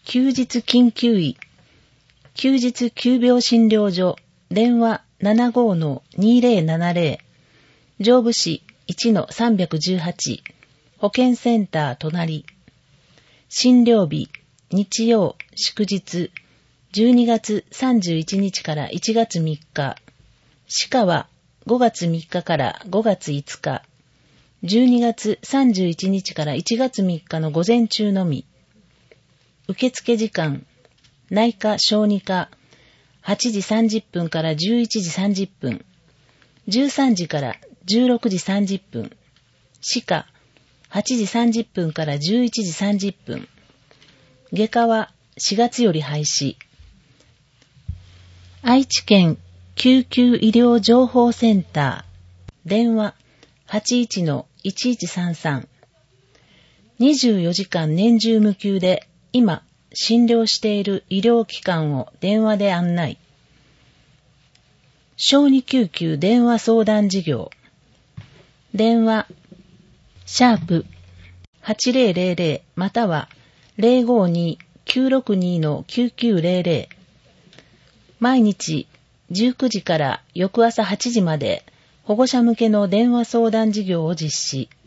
休日緊急医、休日急病診療所、電話 75-2070、上部市 1-318、保健センター隣、診療日、日曜、祝日、12月31日から1月3日、歯科は5月3日から5月5日、12月31日から1月3日の午前中のみ。受付時間、内科・小児科、8時30分から11時30分、13時から16時30分、歯科、8時30分から11時30分、外科は4月より廃止。愛知県救急医療情報センター、電話 81-1133、24時間年中無休で今診療している医療機関を電話で案内。小児救急電話相談事業、電話#8000または 052-962-9900、毎日19時から翌朝8時まで保護者向けの電話相談事業を実施。